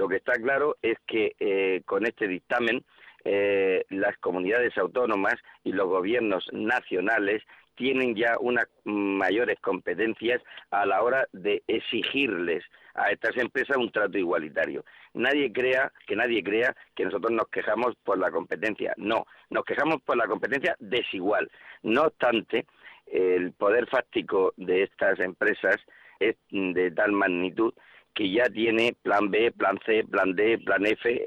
Lo que está claro es que con este dictamen las comunidades autónomas y los gobiernos nacionales tienen ya unas mayores competencias a la hora de exigirles a estas empresas un trato igualitario. Nadie crea que nosotros nos quejamos por la competencia. No, nos quejamos por la competencia desigual. No obstante, el poder fáctico de estas empresas es de tal magnitud que ya tiene plan B, plan C, plan D, plan F,